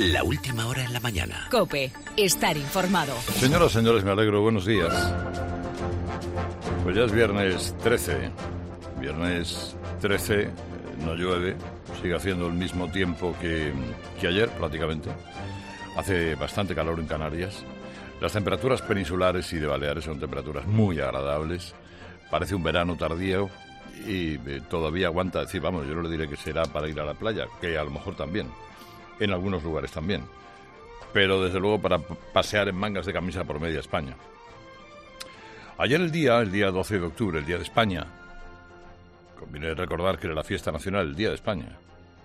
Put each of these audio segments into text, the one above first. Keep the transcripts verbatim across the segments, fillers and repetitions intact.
La última hora en la mañana. COPE. Estar informado. Señoras, señores, me alegro. Buenos días. Pues ya es viernes trece. Viernes trece, no llueve. Sigue haciendo el mismo tiempo que, que ayer, prácticamente. Hace bastante calor en Canarias. Las temperaturas peninsulares y de Baleares son temperaturas muy agradables. Parece un verano tardío y eh, todavía aguanta decir, vamos, yo no le diré que será para ir a la playa, que a lo mejor también. En algunos lugares también, pero desde luego para pasear en mangas de camisa por media España. Ayer el día, el día doce de octubre, el Día de España, conviene recordar que era la fiesta nacional, el Día de España,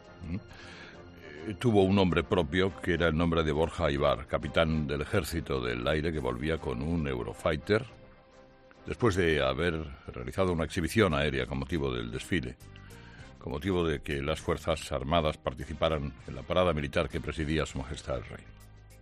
¿Mm? tuvo un nombre propio que era el nombre de Borja Aybar, capitán del Ejército del Aire que volvía con un Eurofighter después de haber realizado una exhibición aérea con motivo del desfile, con motivo de que las Fuerzas Armadas participaran en la parada militar que presidía Su Majestad el Rey.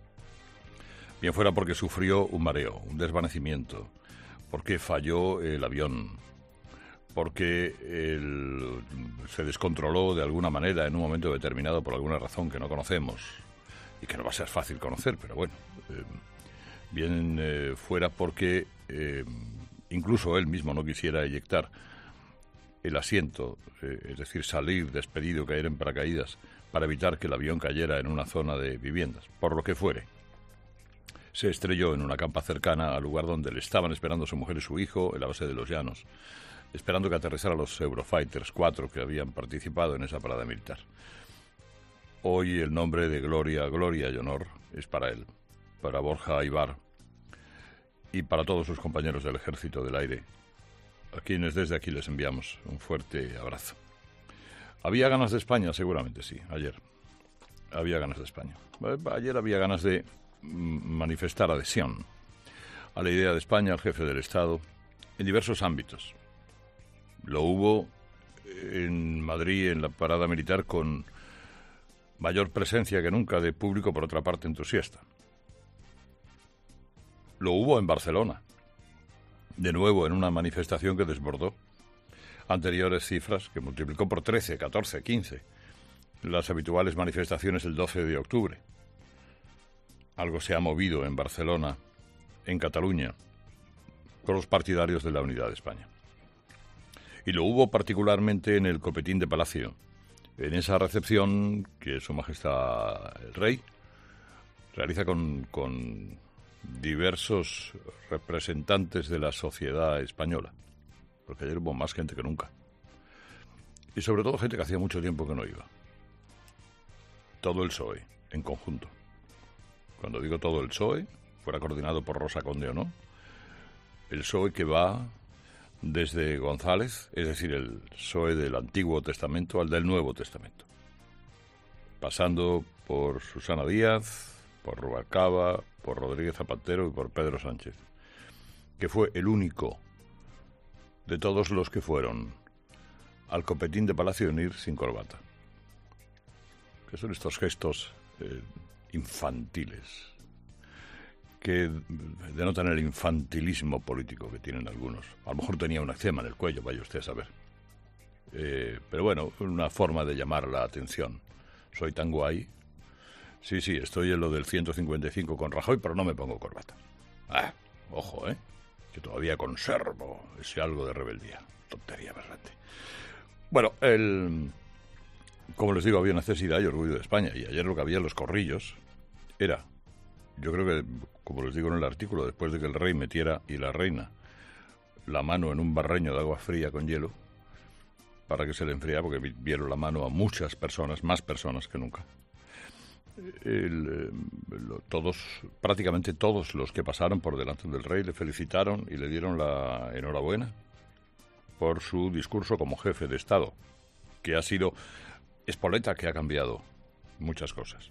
Bien fuera porque sufrió un mareo, un desvanecimiento, porque falló el avión, porque el, se descontroló de alguna manera en un momento determinado por alguna razón que no conocemos y que no va a ser fácil conocer, pero bueno, eh, bien eh, fuera porque eh, incluso él mismo no quisiera eyectar el asiento, eh, es decir, salir despedido, caer en paracaídas, para evitar que el avión cayera en una zona de viviendas, por lo que fuere. Se estrelló en una campa cercana al lugar donde le estaban esperando su mujer y su hijo, en la base de los Llanos, esperando que aterrizaran los Eurofighters cuatro que habían participado en esa parada militar. Hoy el nombre de Gloria, Gloria y Honor es para él, para Borja Aybar y para todos sus compañeros del Ejército del Aire, a quienes desde aquí les enviamos un fuerte abrazo. ¿Había ganas de España? Seguramente sí, ayer. Había ganas de España. Ayer había ganas de manifestar adhesión a la idea de España, al jefe del Estado, en diversos ámbitos. Lo hubo en Madrid, en la parada militar, con mayor presencia que nunca de público, por otra parte, entusiasta. Lo hubo en Barcelona, de nuevo en una manifestación que desbordó anteriores cifras, que multiplicó por trece, catorce, quince las habituales manifestaciones el doce de octubre. Algo se ha movido en Barcelona, en Cataluña, con los partidarios de la unidad de España. Y lo hubo particularmente en el Copetín de Palacio, en esa recepción que Su Majestad el Rey realiza con... con diversos representantes de la sociedad española, porque ayer hubo más gente que nunca, y sobre todo gente que hacía mucho tiempo que no iba. Todo el P S O E, en conjunto. Cuando digo todo el P S O E, fuera coordinado por Rosa Conde o no, el P S O E que va desde González, es decir, el P S O E del Antiguo Testamento al del Nuevo Testamento, pasando por Susana Díaz, por Rubalcaba, por Rodríguez Zapatero y por Pedro Sánchez, que fue el único de todos los que fueron al Copetín de Palacio en ir sin corbata. Que son estos gestos eh, infantiles, que denotan el infantilismo político que tienen algunos. A lo mejor tenía un eczema en el cuello, vaya usted a saber. Eh, pero bueno, una forma de llamar la atención. Soy tan guay. Sí, sí, estoy en lo del ciento cincuenta y cinco con Rajoy, pero no me pongo corbata. Ah, ojo, ¿eh? Que todavía conservo ese algo de rebeldía. Tontería bastante. Bueno, el, como les digo, había necesidad y orgullo de España. Y ayer lo que había en los corrillos era, yo creo que, como les digo en el artículo, después de que el rey metiera, y la reina, la mano en un barreño de agua fría con hielo, para que se le enfriara, porque vieron la mano a muchas personas, más personas que nunca. El, lo, todos, prácticamente todos los que pasaron por delante del rey le felicitaron y le dieron la enhorabuena por su discurso como jefe de Estado, que ha sido espoleta, que ha cambiado muchas cosas.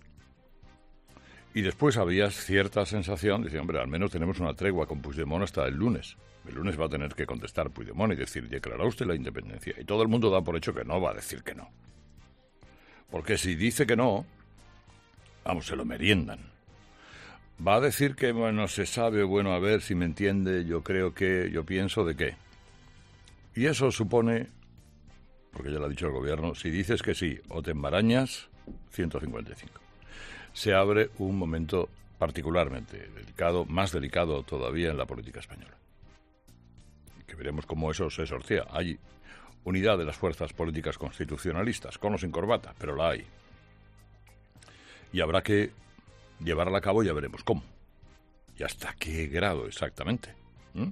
Y después había cierta sensación, decía, hombre, al menos tenemos una tregua con Puigdemont hasta el lunes. El lunes va a tener que contestar Puigdemont y decir, ¿declarará usted la independencia? Y todo el mundo da por hecho que no va a decir que no. Porque si dice que no, vamos, se lo meriendan. Va a decir que, bueno, se sabe, bueno, a ver si me entiende, yo creo que, yo pienso de qué. Y eso supone, porque ya lo ha dicho el gobierno, si dices que sí o te embarañas, ciento cincuenta y cinco. se abre un momento particularmente delicado, más delicado todavía en la política española. Que veremos cómo eso se sortea. Hay unidad de las fuerzas políticas constitucionalistas, con o sin corbata, pero la hay. Y habrá que llevarla a cabo, ya veremos cómo. Y hasta qué grado exactamente. ¿Mm?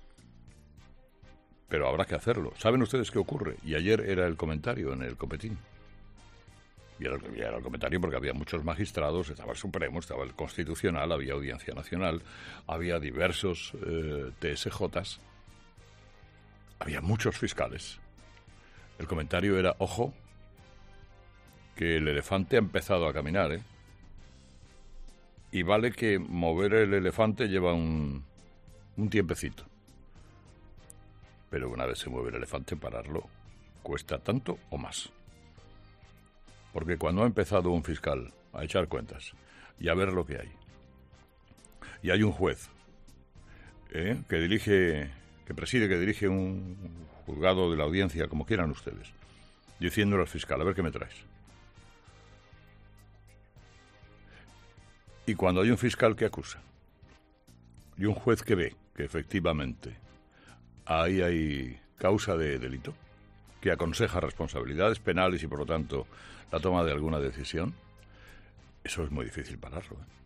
Pero habrá que hacerlo. ¿Saben ustedes qué ocurre? Y ayer era el comentario en el Copetín. Y era, y era el comentario porque había muchos magistrados, estaba el Supremo, estaba el Constitucional, había Audiencia Nacional, había diversos eh, T S Js, había muchos fiscales. El comentario era, ojo, que el elefante ha empezado a caminar, ¿eh? Y vale que mover el elefante lleva un, un tiempecito. Pero una vez se mueve el elefante, pararlo cuesta tanto o más. Porque cuando ha empezado un fiscal a echar cuentas y a ver lo que hay, y hay un juez ¿eh? que dirige, que preside, que dirige un juzgado de la audiencia, como quieran ustedes, diciéndole al fiscal, a ver qué me traes. Y cuando hay un fiscal que acusa y un juez que ve que efectivamente ahí hay causa de delito, que aconseja responsabilidades penales y por lo tanto la toma de alguna decisión, eso es muy difícil pararlo, ¿eh?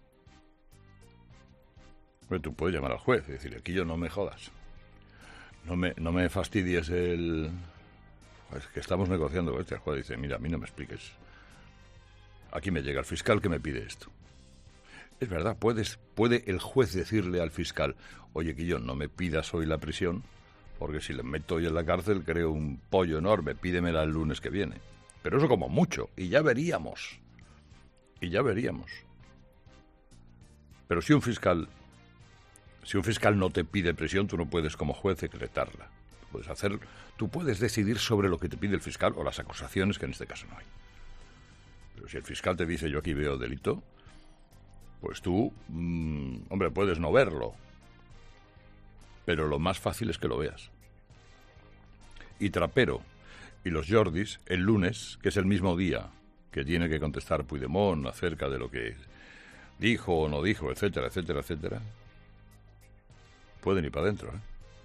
Pero tú puedes llamar al juez y decir, aquí yo no me jodas, no me, no me fastidies el... Es que estamos negociando con este. El juez dice, mira, a mí no me expliques, aquí me llega el fiscal que me pide esto. Es verdad, puedes, puede el juez decirle al fiscal, oye, que yo no me pidas hoy la prisión, porque si le meto hoy en la cárcel creo un pollo enorme, pídemela el lunes que viene. Pero eso como mucho, y ya veríamos, y ya veríamos. Pero si un fiscal, si un fiscal no te pide prisión, tú no puedes como juez decretarla. Puedes hacer, tú puedes decidir sobre lo que te pide el fiscal o las acusaciones, que en este caso no hay. Pero si el fiscal te dice, yo aquí veo delito, pues tú, mmm, hombre, puedes no verlo, pero lo más fácil es que lo veas. Y Trapero y los Jordis, el lunes, que es el mismo día que tiene que contestar Puigdemont acerca de lo que dijo o no dijo, etcétera, etcétera, etcétera, pueden ir para adentro, ¿eh?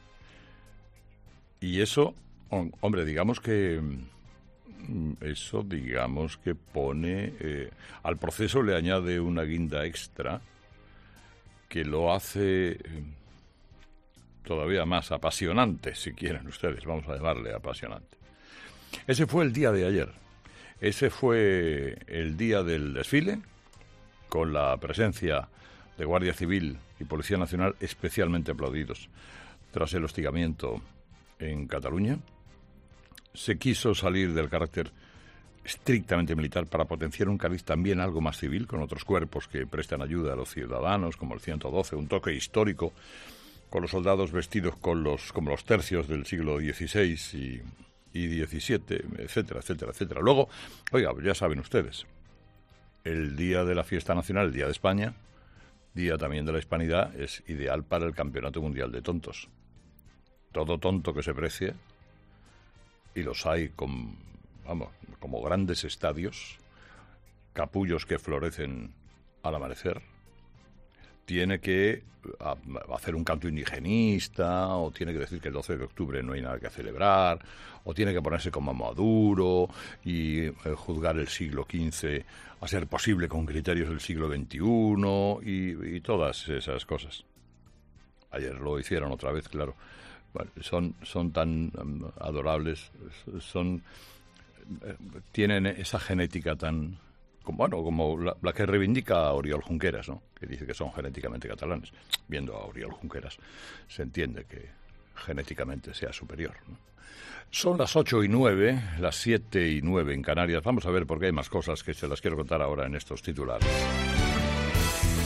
Y eso, hombre, digamos que... Eso, digamos, que pone... Eh, al proceso le añade una guinda extra que lo hace eh, todavía más apasionante, si quieren ustedes. Vamos a llamarle apasionante. Ese fue el día de ayer. Ese fue el día del desfile, con la presencia de Guardia Civil y Policía Nacional especialmente aplaudidos tras el hostigamiento en Cataluña. Se quiso salir del carácter estrictamente militar para potenciar un cariz también algo más civil, con otros cuerpos que prestan ayuda a los ciudadanos, como el ciento doce, un toque histórico, con los soldados vestidos con los, como los tercios del siglo dieciséis y, y diecisiete, etcétera, etcétera, etcétera. Luego, oiga, ya saben ustedes, el día de la fiesta nacional, el día de España, día también de la hispanidad, es ideal para el Campeonato Mundial de Tontos. Todo tonto que se precie, y los hay con, vamos, como grandes estadios, capullos que florecen al amanecer, tiene que a, hacer un canto indigenista, o tiene que decir que el doce de octubre no hay nada que celebrar, o tiene que ponerse como Maduro y eh, juzgar el siglo quince a ser posible con criterios del siglo veintiuno y, y todas esas cosas. Ayer lo hicieron otra vez, claro. Bueno, son, son tan um, adorables, son eh, tienen esa genética tan, como, bueno, como la, la que reivindica Oriol Junqueras, ¿no? Que dice que son genéticamente catalanes. Viendo a Oriol Junqueras se entiende que genéticamente sea superior, ¿no? Son las ocho y nueve, las siete y nueve en Canarias. Vamos a ver, porque hay más cosas que se las quiero contar ahora en estos titulares.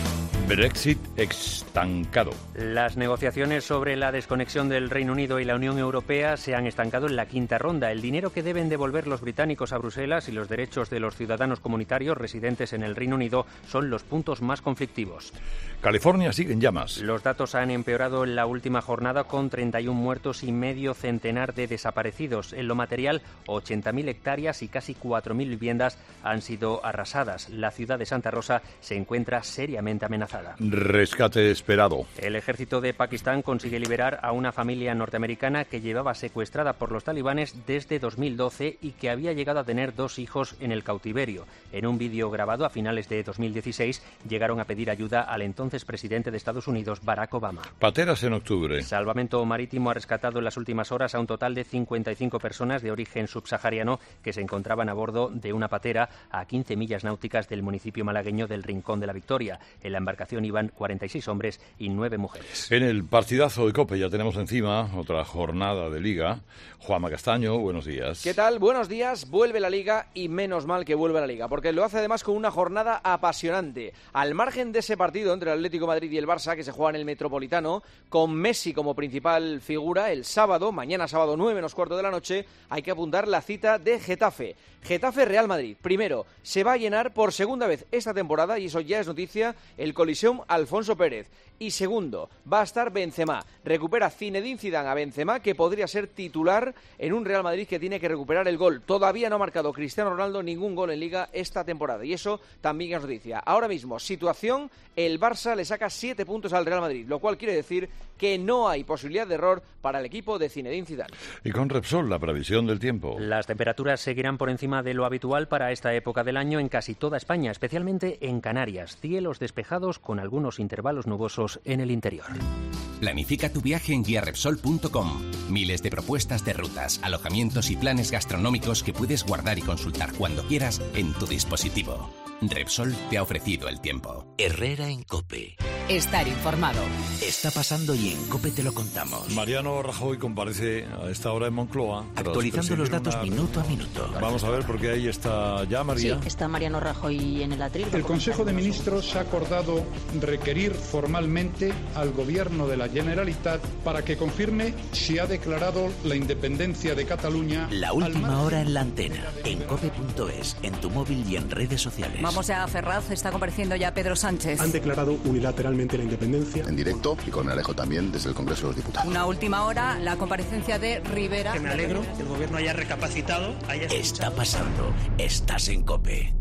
Brexit estancado. Las negociaciones sobre la desconexión del Reino Unido y la Unión Europea se han estancado en la quinta ronda. El dinero que deben devolver los británicos a Bruselas y los derechos de los ciudadanos comunitarios residentes en el Reino Unido son los puntos más conflictivos. California sigue en llamas. Los datos han empeorado en la última jornada con treinta y un muertos y medio centenar de desaparecidos. En lo material, ochenta mil hectáreas y casi cuatro mil viviendas han sido arrasadas. La ciudad de Santa Rosa se encuentra seriamente amenazada. Rescate esperado. El ejército de Pakistán consigue liberar a una familia norteamericana que llevaba secuestrada por los talibanes desde dos mil doce y que había llegado a tener dos hijos en el cautiverio. En un vídeo grabado a finales de dos mil dieciséis llegaron a pedir ayuda al entonces presidente de Estados Unidos, Barack Obama. Pateras en octubre. Salvamento Marítimo ha rescatado en las últimas horas a un total de cincuenta y cinco personas de origen subsahariano que se encontraban a bordo de una patera a quince millas náuticas del municipio malagueño del Rincón de la Victoria. En la embarcación iban cuarenta y seis hombres y nueve mujeres. En el partidazo de COPE ya tenemos encima otra jornada de Liga. Juanma Castaño, buenos días. ¿Qué tal? Buenos días. Vuelve la Liga y menos mal que vuelve la Liga, porque lo hace además con una jornada apasionante. Al margen de ese partido entre el Atlético de Madrid y el Barça, que se juega en el Metropolitano, con Messi como principal figura, el sábado, mañana sábado nueve menos cuarto de la noche, hay que apuntar la cita de Getafe. Getafe-Real Madrid. Primero, se va a llenar por segunda vez esta temporada, y eso ya es noticia, el Coliseum Alfonso Pérez. Y segundo, va a estar Benzema. Recupera Zinedine Zidane a Benzema, que podría ser titular en un Real Madrid que tiene que recuperar el gol. Todavía no ha marcado Cristiano Ronaldo ningún gol en Liga esta temporada, y eso también es noticia. Ahora mismo, situación, el Barça le saca siete puntos al Real Madrid, lo cual quiere decir que no hay posibilidad de error para el equipo de Zinedine Zidane. Y con Repsol, la previsión del tiempo. Las temperaturas seguirán por encima de lo habitual para esta época del año en casi toda España, especialmente en Canarias. Cielos despejados con algunos intervalos nubosos en el interior. Planifica tu viaje en guía repsol punto com. Miles de propuestas de rutas, alojamientos y planes gastronómicos que puedes guardar y consultar cuando quieras en tu dispositivo. Repsol te ha ofrecido el tiempo. Herrera en COPE. Estar informado. Está pasando y en COPE te lo contamos. Mariano Rajoy comparece a esta hora en Moncloa, actualizando los datos una... minuto a minuto. Vamos a ver, porque ahí está ya María. Sí, está Mariano Rajoy en el atril. El Consejo de Ministros ha acordado requerir formalmente al Gobierno de la Generalitat para que confirme si ha declarado la independencia de Cataluña. La última hora en la antena, en cope punto es, en tu móvil y en redes sociales. Vamos a Ferraz, está compareciendo ya Pedro Sánchez. Han declarado unilateralmente la independencia. En directo y con Alejo también desde el Congreso de los Diputados. Una última hora, la comparecencia de Rivera. Que me alegro que el Gobierno haya recapacitado, haya escuchado. Está pasando, estás en COPE.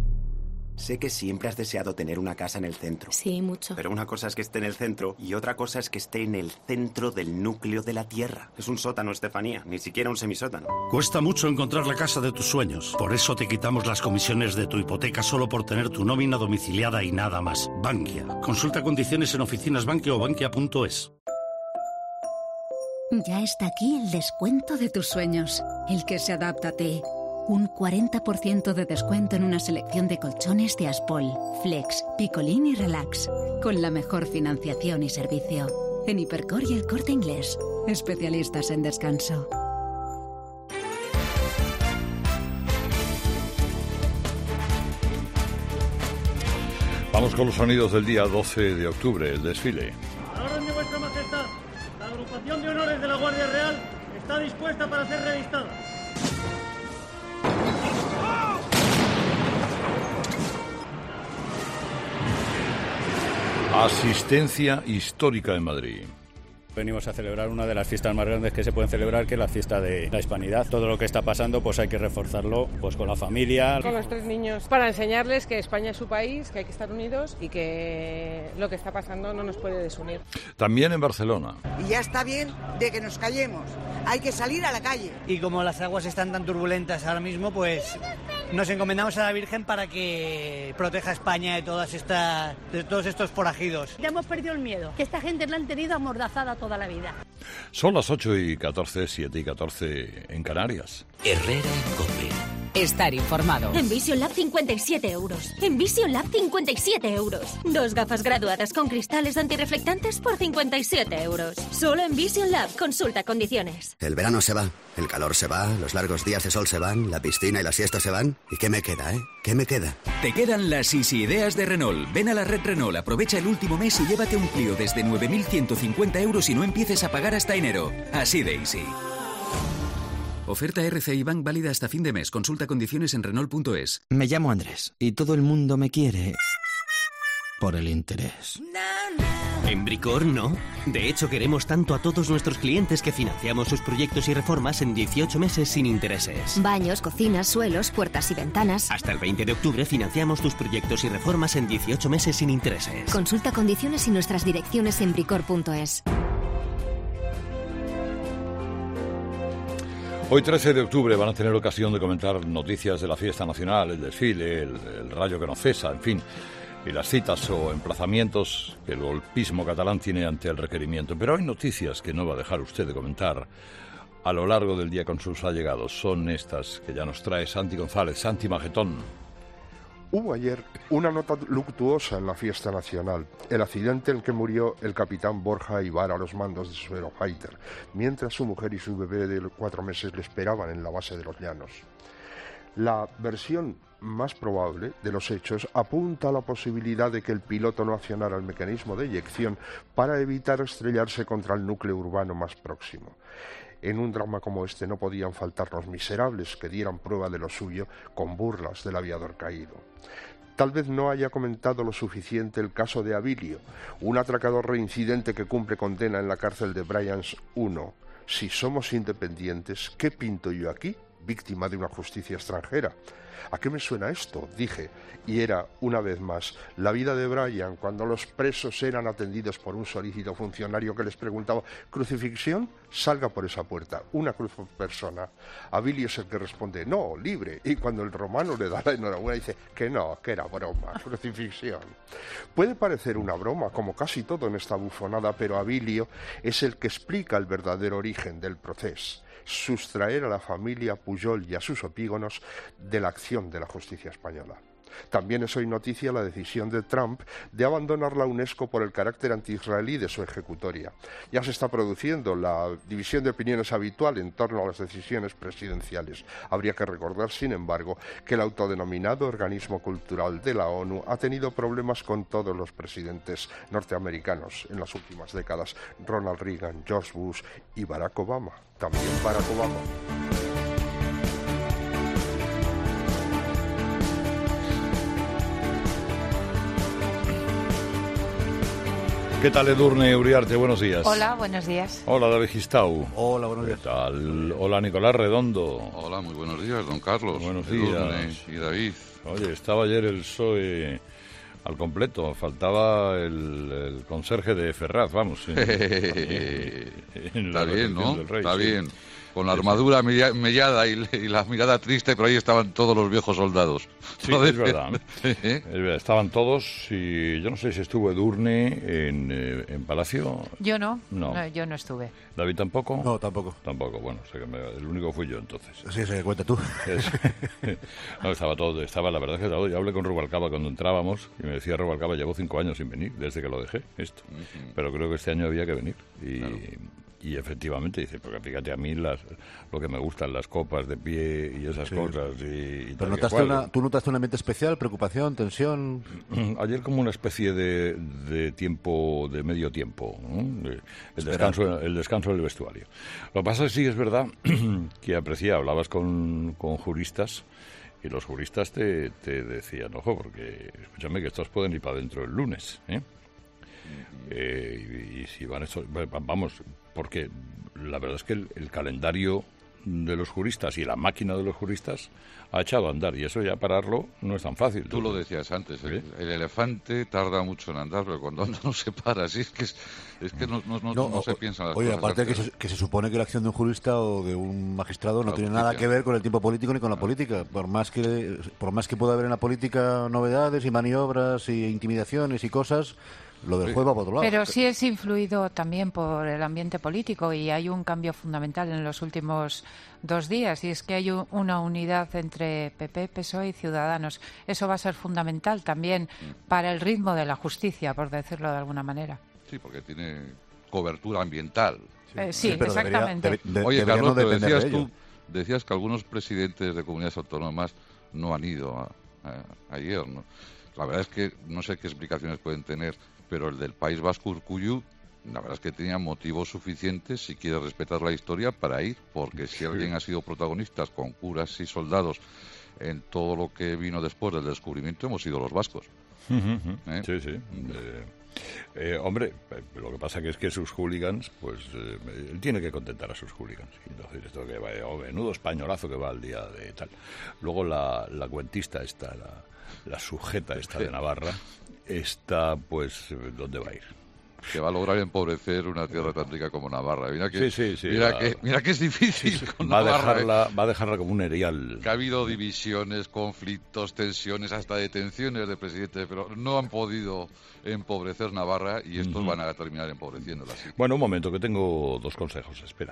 Sé que siempre has deseado tener una casa en el centro. Sí, mucho. Pero una cosa es que esté en el centro y otra cosa es que esté en el centro del núcleo de la Tierra. Es un sótano, Estefanía, ni siquiera un semisótano. Cuesta mucho encontrar la casa de tus sueños. Por eso te quitamos las comisiones de tu hipoteca solo por tener tu nómina domiciliada y nada más. Bankia. Consulta condiciones en oficinas Bankia o bankia punto es. Ya está aquí el descuento de tus sueños, el que se adapta a ti. Un cuarenta por ciento de descuento en una selección de colchones de Aspol, Flex, Picolín y Relax. Con la mejor financiación y servicio. En Hipercor y El Corte Inglés. Especialistas en descanso. Vamos con los sonidos del día doce de octubre, el desfile. A la orden de vuestra majestad, la agrupación de honores de la Guardia Real está dispuesta para ser revistada. Asistencia histórica en Madrid. Venimos a celebrar una de las fiestas más grandes que se pueden celebrar, que es la fiesta de la Hispanidad. Todo lo que está pasando pues hay que reforzarlo pues con la familia. Con los tres niños, para enseñarles que España es su país, que hay que estar unidos y que lo que está pasando no nos puede desunir. También en Barcelona. Y ya está bien de que nos callemos, hay que salir a la calle. Y como las aguas están tan turbulentas ahora mismo, pues nos encomendamos a la Virgen para que proteja a España de, todas estas, de todos estos forajidos. Ya hemos perdido el miedo, que esta gente la han tenido amordazada toda la vida. Son las ocho y catorce, siete y catorce en Canarias. Herrera en COPE. Estar informado. En Vision Lab cincuenta y siete euros. En Vision Lab cincuenta y siete euros. Dos gafas graduadas con cristales antirreflectantes por cincuenta y siete euros. Solo en Vision Lab. Consulta condiciones. El verano se va, el calor se va, los largos días de sol se van, la piscina y la siesta se van. ¿Y qué me queda, eh? ¿Qué me queda? Te quedan las Easy Ideas de Renault. Ven a la red Renault, aprovecha el último mes y llévate un Clio desde nueve mil ciento cincuenta euros y no empieces a pagar hasta enero. Así de easy. Oferta R C I Bank válida hasta fin de mes. Consulta condiciones en Renault punto es. Me llamo Andrés y todo el mundo me quiere por el interés. En Bricor no. De hecho, queremos tanto a todos nuestros clientes que financiamos sus proyectos y reformas en dieciocho meses sin intereses. Baños, cocinas, suelos, puertas y ventanas. Hasta el veinte de octubre financiamos tus proyectos y reformas en dieciocho meses sin intereses. Consulta condiciones y nuestras direcciones en bricor punto es. Hoy, trece de octubre, van a tener ocasión de comentar noticias de la fiesta nacional, el desfile, el, el rayo que no cesa, en fin, y las citas o emplazamientos que el golpismo catalán tiene ante el requerimiento. Pero hay noticias que no va a dejar usted de comentar a lo largo del día con sus allegados. Son estas que ya nos trae Santi González. Santi Magetón. Hubo ayer una nota luctuosa en la fiesta nacional, el accidente en el que murió el capitán Borja Ibar a los mandos de su Eurofighter, mientras su mujer y su bebé de cuatro meses le esperaban en la base de los Llanos. La versión más probable de los hechos apunta a la posibilidad de que el piloto no accionara el mecanismo de eyección para evitar estrellarse contra el núcleo urbano más próximo. En un drama como este no podían faltar los miserables que dieran prueba de lo suyo con burlas del aviador caído. Tal vez no haya comentado lo suficiente el caso de Abilio, un atracador reincidente que cumple condena en la cárcel de Brians uno. Si somos independientes, ¿qué pinto yo aquí? Víctima de una justicia extranjera. ¿A qué me suena esto? Dije, y era, una vez más, la vida de Brian cuando los presos eran atendidos por un solícito funcionario que les preguntaba ¿crucifixión? Salga por esa puerta, una cruz por persona. Abilio es el que responde, no, libre, y cuando el romano le da la enhorabuena dice que no, que era broma, crucifixión. Puede parecer una broma, como casi todo en esta bufonada, pero Abilio es el que explica el verdadero origen del proceso. Sustraer a la familia Pujol y a sus epígonos de la acción de la justicia española. También es hoy noticia la decisión de Trump de abandonar la UNESCO por el carácter anti-israelí de su ejecutoria. Ya se está produciendo la división de opiniones habitual en torno a las decisiones presidenciales. Habría que recordar, sin embargo, que el autodenominado organismo cultural de la ONU ha tenido problemas con todos los presidentes norteamericanos en las últimas décadas. Ronald Reagan, George Bush y Barack Obama. También Barack Obama. ¿Qué tal, Edurne Uriarte? Buenos días. Hola, buenos días. Hola, David Gistau. Hola, buenos días. ¿Qué tal? Hola, Nicolás Redondo. Hola, muy buenos días, don Carlos. Buenos Edurne días. Y David. Oye, estaba ayer el P S O E al completo. Faltaba el, el conserje de Ferraz, vamos. En, en Está bien, ¿no? Rey, Está sí. bien. Con la armadura mellada y, y la mirada triste, pero ahí estaban todos los viejos soldados. Sí, es verdad. es verdad. Estaban todos y yo no sé si estuvo Edurne en, eh, en Palacio. Yo no. no, no, yo no estuve. ¿David tampoco? No, tampoco. Tampoco, bueno, sé que me, el único fui yo entonces. Sí, se cuenta tú. Es, no, estaba todo, estaba la verdad es que todo. Yo hablé con Rubalcaba cuando entrábamos y me decía Rubalcaba, llevo cinco años sin venir desde que lo dejé, esto. Uh-huh. Pero creo que este año había que venir y... Claro. Y efectivamente dice, porque fíjate a mí las, lo que me gustan, las copas de pie y esas sí. cosas. Y, y Pero notaste una, ¿tú notaste un ambiente especial, preocupación, tensión? Ayer como una especie de, de tiempo, de medio tiempo, ¿no? el, descanso, el descanso del vestuario. Lo que pasa es que sí es verdad que aprecié, hablabas con, con juristas y los juristas te, te decían, ojo, porque escúchame que estos pueden ir para adentro el lunes, ¿eh? Eh, y, y si van estos, vamos, porque la verdad es que el, el calendario de los juristas y la máquina de los juristas ha echado a andar y eso ya pararlo no es tan fácil. Tú lo decías antes, ¿sí? el, el elefante tarda mucho en andar, pero cuando anda no se para, así es que es, es que no, no, no, no, no se piensan las oye, cosas. Oye, aparte que se, que se supone que la acción de un jurista o de un magistrado no la tiene justicia. Nada que ver con el tiempo político ni con la política, por más que por más que pueda haber en la política novedades y maniobras y intimidaciones y cosas. Lo del juego va por otro lado. Pero sí es influido también por el ambiente político y hay un cambio fundamental en los últimos dos días y es que hay una unidad entre P P, P S O E y Ciudadanos. Eso va a ser fundamental también para el ritmo de la justicia, por decirlo de alguna manera. Sí, porque tiene cobertura ambiental. Sí, eh, sí, sí exactamente. Debería, de, de, Oye, Carlos, no pero decías de tú, decías que algunos presidentes de comunidades autónomas no han ido a, a, ayer, ¿no? La verdad es que no sé qué explicaciones pueden tener, pero el del País Vasco, Urkullu, la verdad es que tenía motivos suficientes, si quiere respetar la historia, para ir, porque si alguien ha sido protagonista con curas y soldados en todo lo que vino después del descubrimiento, hemos sido los vascos. ¿Eh? Sí, sí. Eh, eh, hombre, lo que pasa que es que sus hooligans, pues eh, él tiene que contentar a sus hooligans. Entonces, esto que va, oh, menudo españolazo que va al día de tal. Luego la, la cuentista esta, la, la sujeta esta de Navarra, está, pues, ¿dónde va a ir? Que va a lograr empobrecer una tierra tan rica como Navarra. Mira que, sí, sí, sí, mira va, que, mira que es difícil sí, sí. con va Navarra. A dejarla, ¿eh? Va a dejarla como un erial. Que ha habido divisiones, conflictos, tensiones, hasta detenciones de presidentes, pero no han podido empobrecer Navarra y estos uh-huh. van a terminar empobreciéndola. Así. Bueno, un momento, que tengo dos consejos. Espera.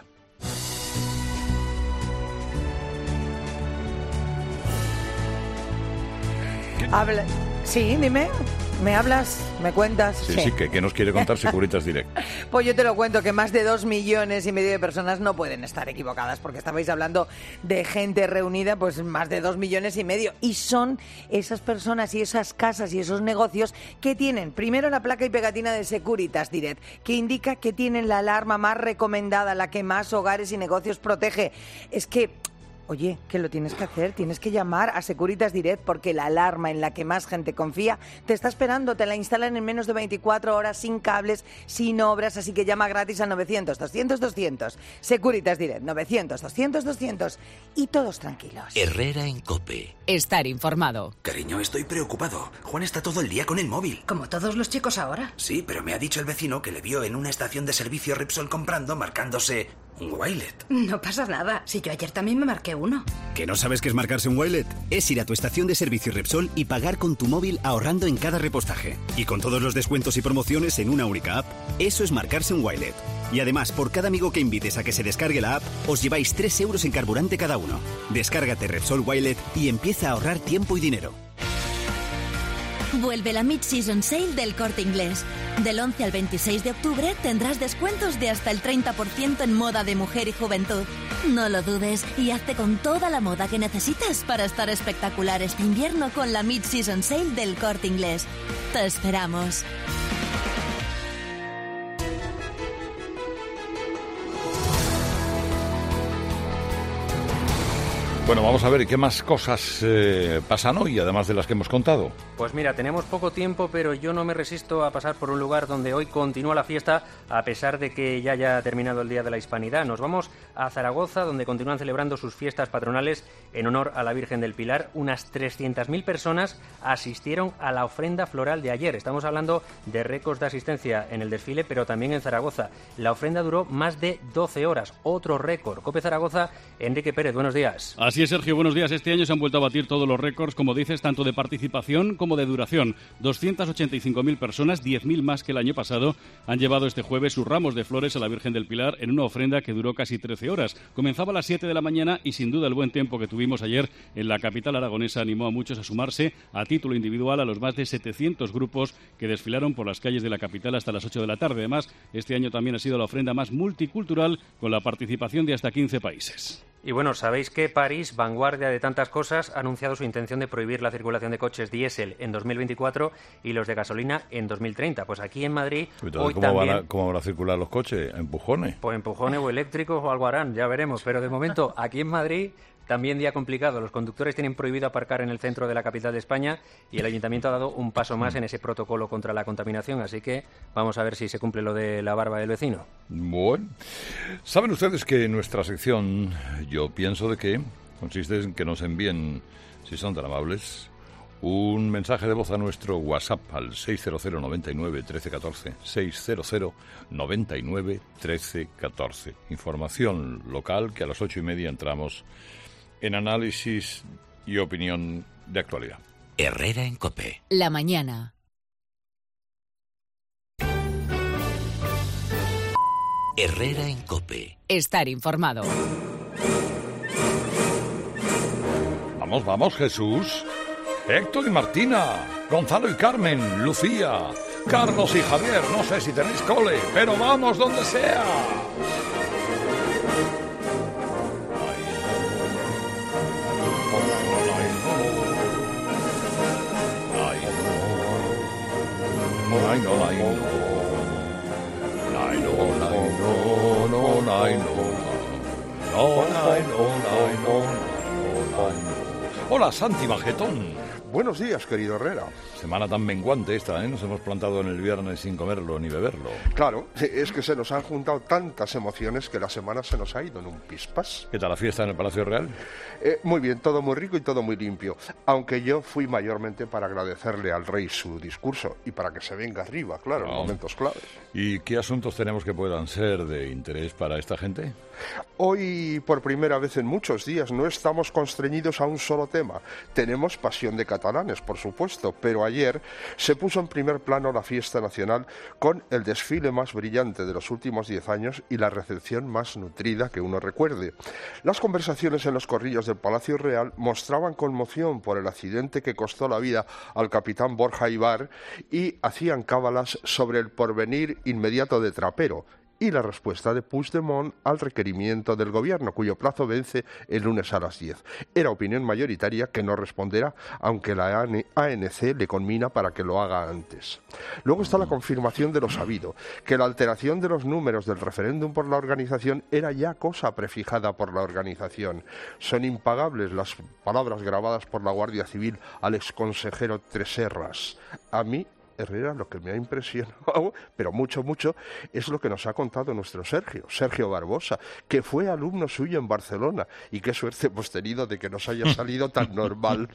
Habla. Sí, dime. ¿Me hablas? ¿Me cuentas? Sí, sí, sí que, que nos quiere contar Securitas Direct. Pues yo te lo cuento, que más de dos millones y medio de personas no pueden estar equivocadas, porque estabais hablando de gente reunida, pues más de dos millones y medio. Y son esas personas y esas casas y esos negocios que tienen, primero, la placa y pegatina de Securitas Direct, que indica que tienen la alarma más recomendada, la que más hogares y negocios protege. Es que... Oye, que lo tienes que hacer, tienes que llamar a Securitas Direct porque la alarma en la que más gente confía te está esperando, te la instalan en menos de veinticuatro horas sin cables, sin obras, así que llama gratis al novecientos, doscientos, doscientos. Securitas Direct, novecientos, doscientos, doscientos y todos tranquilos. Herrera en COPE. Estar informado. Cariño, estoy preocupado. Juan está todo el día con el móvil. Como todos los chicos ahora. Sí, pero me ha dicho el vecino que le vio en una estación de servicio Repsol comprando marcándose un Wilet. No pasa nada, si yo ayer también me marqué uno. ¿Que no sabes qué es marcarse un Wilet? Es ir a tu estación de servicio Repsol y pagar con tu móvil ahorrando en cada repostaje. Y con todos los descuentos y promociones en una única app. Eso es marcarse un Wilet. Y además, por cada amigo que invites a que se descargue la app, os lleváis tres euros en carburante cada uno. Descárgate Repsol Wilet y empieza a ahorrar tiempo y dinero. Vuelve la Mid-Season Sale del Corte Inglés. Del once al veintiséis de octubre tendrás descuentos de hasta el treinta por ciento en moda de mujer y juventud. No lo dudes y hazte con toda la moda que necesitas para estar espectacular este invierno con la Mid-Season Sale del Corte Inglés. Te esperamos. Bueno, vamos a ver qué más cosas eh, pasan hoy, además de las que hemos contado. Pues mira, tenemos poco tiempo, pero yo no me resisto a pasar por un lugar donde hoy continúa la fiesta, a pesar de que ya haya terminado el Día de la Hispanidad. Nos vamos a Zaragoza, donde continúan celebrando sus fiestas patronales en honor a la Virgen del Pilar. Unas trescientas mil personas asistieron a la ofrenda floral de ayer. Estamos hablando de récords de asistencia en el desfile, pero también en Zaragoza. La ofrenda duró más de doce horas, otro récord. COPE Zaragoza, Enrique Pérez, buenos días. Así es, Sergio, buenos días. Este año se han vuelto a batir todos los récords, como dices, tanto de participación como de duración. doscientas ochenta y cinco mil personas, diez mil más que el año pasado, han llevado este jueves sus ramos de flores a la Virgen del Pilar en una ofrenda que duró casi trece horas. Comenzaba a las siete de la mañana y sin duda el buen tiempo que tuvimos ayer en la capital aragonesa animó a muchos a sumarse a título individual a los más de setecientos grupos que desfilaron por las calles de la capital hasta las ocho de la tarde. Además, este año también ha sido la ofrenda más multicultural con la participación de hasta quince países. Y bueno, sabéis que París, vanguardia de tantas cosas, ha anunciado su intención de prohibir la circulación de coches diésel en dos mil veinticuatro y los de gasolina en dos mil treinta. Pues aquí en Madrid Entonces, hoy ¿cómo, también... van a, ¿Cómo van a circular los coches? ¿Empujones? Pues empujones o eléctricos o algo harán, ya veremos. Pero de momento, aquí en Madrid... También día complicado. Los conductores tienen prohibido aparcar en el centro de la capital de España y el Ayuntamiento ha dado un paso más en ese protocolo contra la contaminación. Así que vamos a ver si se cumple lo de la barba del vecino. Bueno, saben ustedes que nuestra sección, yo pienso de que, consiste en que nos envíen, si son tan amables, un mensaje de voz a nuestro WhatsApp al seis cero cero noventa y nueve trece catorce, seis cero cero noventa y nueve trece catorce. Información local que a las ocho y media entramos en análisis y opinión de actualidad. Herrera en COPE. La mañana. Herrera en COPE. Estar informado. Vamos, vamos, Jesús. Héctor y Martina, Gonzalo y Carmen, Lucía, Carlos y Javier. No sé si tenéis cole, pero vamos donde sea. Ay, no, ay, no. Ay, no, ay, no, no, ay, no. No, ay, no, ay, no, no, ay, no. Hola, Santi Bajetón. Buenos días, querido Herrera. Semana tan menguante esta, ¿eh? Nos hemos plantado en el viernes sin comerlo ni beberlo. Claro, es que se nos han juntado tantas emociones que la semana se nos ha ido en un pispas. ¿Qué tal la fiesta en el Palacio Real? Eh, muy bien, todo muy rico y todo muy limpio. Aunque yo fui mayormente para agradecerle al rey su discurso y para que se venga arriba, claro, no. en momentos claves. ¿Y qué asuntos tenemos que puedan ser de interés para esta gente? Hoy, por primera vez en muchos días, no estamos constreñidos a un solo tema. Tenemos pasión de catalanes, por supuesto, pero ayer se puso en primer plano la fiesta nacional con el desfile más brillante de los últimos diez años y la recepción más nutrida que uno recuerde. Las conversaciones en los corrillos del Palacio Real mostraban conmoción por el accidente que costó la vida al capitán Borja Ibar y hacían cábalas sobre el porvenir inmediato de Trapero y la respuesta de Puigdemont al requerimiento del gobierno, cuyo plazo vence el lunes a las diez. Era opinión mayoritaria que no responderá, aunque la A N C le conmina para que lo haga antes. Luego está la confirmación de lo sabido, que la alteración de los números del referéndum por la organización era ya cosa prefijada por la organización. Son impagables las palabras grabadas por la Guardia Civil al exconsejero Tresserras. A mí, Herrera, lo que me ha impresionado, pero mucho, mucho, es lo que nos ha contado nuestro Sergio, Sergio Barbosa, que fue alumno suyo en Barcelona, y qué suerte hemos tenido de que nos haya salido tan normal.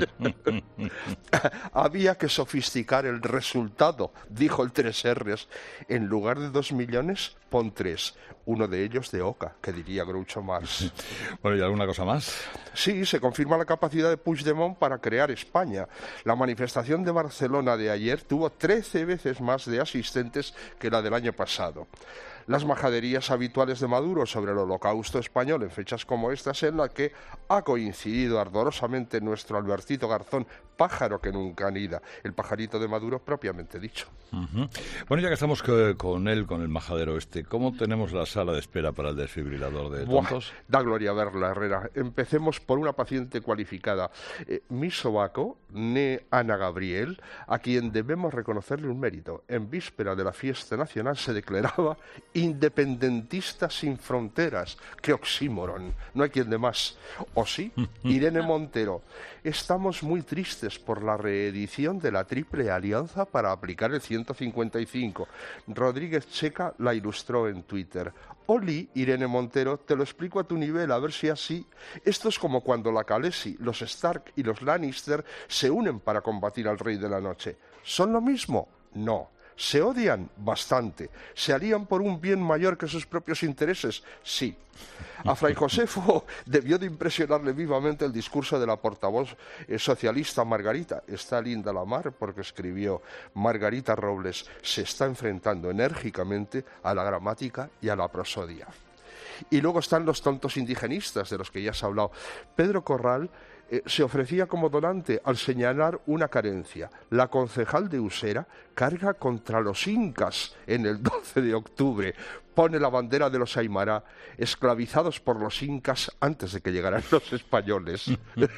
Había que sofisticar el resultado, dijo el Tres R's. En lugar de dos millones, pon tres. Uno de ellos de Oca, que diría Groucho Marx. Bueno, ¿y alguna cosa más? Sí, se confirma la capacidad de Puigdemont para crear España. La manifestación de Barcelona de ayer tuvo trece veces más de asistentes que la del año pasado. Las majaderías habituales de Maduro sobre el holocausto español en fechas como estas, en la que ha coincidido ardorosamente nuestro Albertito Garzón, pájaro que nunca anida, el pajarito de Maduro propiamente dicho. Uh-huh. Bueno, ya que estamos que, con él, con el majadero este, ¿cómo tenemos la sala de espera para el desfibrilador de tontos? Buah, da gloria verla, Herrera. Empecemos por una paciente cualificada, eh, mi sobaco, ne Ana Gabriel, a quien debemos reconocerle un mérito. En víspera de la fiesta nacional se declaraba independentista sin fronteras. ¡Qué oxímoron! No hay quien de más. ¿O sí? Irene Montero. Estamos muy tristes por la reedición de la Triple Alianza para aplicar el ciento cincuenta y cinco. Rodríguez Checa la ilustró en Twitter. Oli, Irene Montero, te lo explico a tu nivel, a ver si así. Esto es como cuando la Khaleesi, los Stark y los Lannister se unen para combatir al Rey de la Noche. ¿Son lo mismo? No. ¿Se odian? Bastante. ¿Se alían por un bien mayor que sus propios intereses? Sí. A Fray Josefo debió de impresionarle vivamente el discurso de la portavoz eh, socialista Margarita. Está linda la mar, porque escribió Margarita Robles, se está enfrentando enérgicamente a la gramática y a la prosodia. Y luego están los tontos indigenistas, de los que ya se ha hablado. Pedro Corral Eh, se ofrecía como donante al señalar una carencia. La concejal de Usera carga contra los incas en el doce de octubre. Pone la bandera de los Aymara, esclavizados por los incas antes de que llegaran los españoles.